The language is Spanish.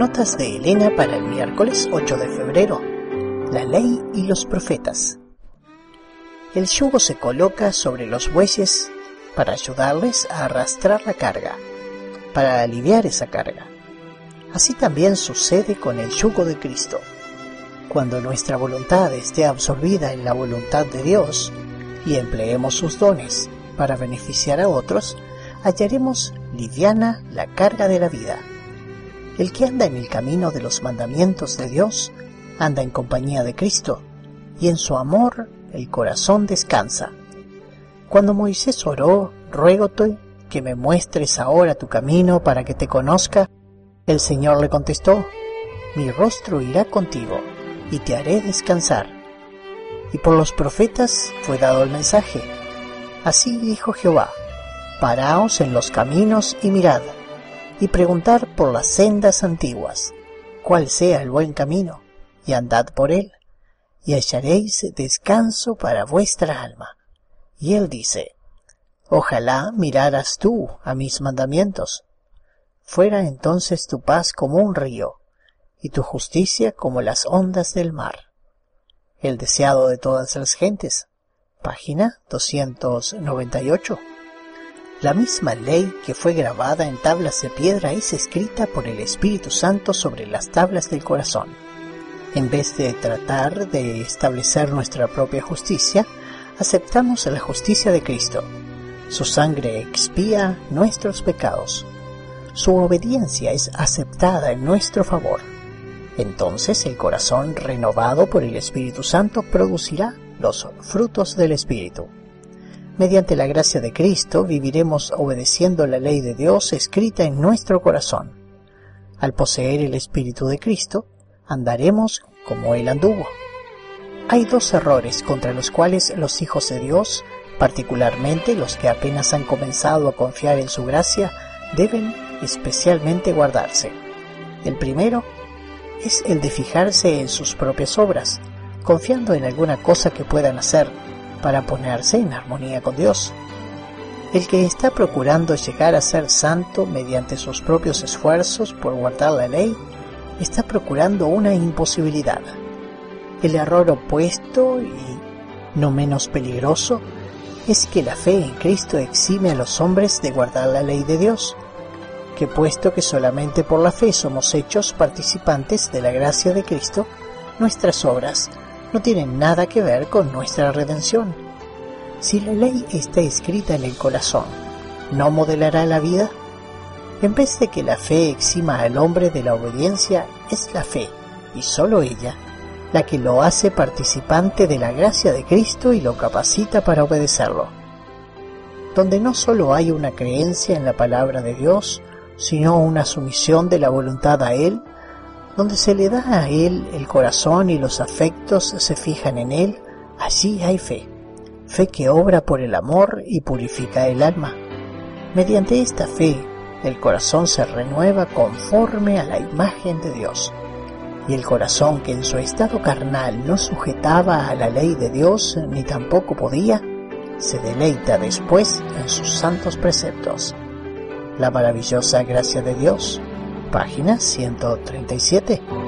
Notas de Elena para el miércoles 8 de febrero. La ley y los profetas. El yugo se coloca sobre los bueyes para ayudarles a arrastrar la carga, para aliviar esa carga. Así también sucede con el yugo de Cristo. Cuando nuestra voluntad esté absorbida en la voluntad de Dios y empleemos sus dones para beneficiar a otros, hallaremos liviana la carga de la vida. El que anda en el camino de los mandamientos de Dios, anda en compañía de Cristo, y en su amor el corazón descansa. Cuando Moisés oró, ruégote que me muestres ahora tu camino para que te conozca, el Señor le contestó, mi rostro irá contigo, y te haré descansar. Y por los profetas fue dado el mensaje. Así dijo Jehová, paraos en los caminos y mirad, y preguntad por las sendas antiguas, cuál sea el buen camino, y andad por él, y hallaréis descanso para vuestra alma. Y él dice, ojalá miraras tú a mis mandamientos. Fuera entonces tu paz como un río, y tu justicia como las ondas del mar. El deseado de todas las gentes. Página 298. La misma ley que fue grabada en tablas de piedra es escrita por el Espíritu Santo sobre las tablas del corazón. En vez de tratar de establecer nuestra propia justicia, aceptamos la justicia de Cristo. Su sangre expía nuestros pecados. Su obediencia es aceptada en nuestro favor. Entonces el corazón renovado por el Espíritu Santo producirá los frutos del Espíritu. Mediante la gracia de Cristo viviremos obedeciendo la ley de Dios escrita en nuestro corazón. Al poseer el Espíritu de Cristo, andaremos como Él anduvo. Hay dos errores contra los cuales los hijos de Dios, particularmente los que apenas han comenzado a confiar en su gracia, deben especialmente guardarse. El primero es el de fijarse en sus propias obras, confiando en alguna cosa que puedan hacer para ponerse en armonía con Dios. El que está procurando llegar a ser santo mediante sus propios esfuerzos por guardar la ley, está procurando una imposibilidad. El error opuesto y no menos peligroso es que la fe en Cristo exime a los hombres de guardar la ley de Dios, que puesto que solamente por la fe somos hechos participantes de la gracia de Cristo, nuestras obras no tienen nada que ver con nuestra redención. Si la ley está escrita en el corazón, ¿no modelará la vida? En vez de que la fe exima al hombre de la obediencia, es la fe, y sólo ella, la que lo hace participante de la gracia de Cristo y lo capacita para obedecerlo. Donde no sólo hay una creencia en la palabra de Dios, sino una sumisión de la voluntad a Él, donde se le da a Él el corazón y los afectos se fijan en Él, allí hay fe. Fe que obra por el amor y purifica el alma. Mediante esta fe, el corazón se renueva conforme a la imagen de Dios. Y el corazón que en su estado carnal no sujetaba a la ley de Dios ni tampoco podía, se deleita después en sus santos preceptos. La maravillosa gracia de Dios. Página 137.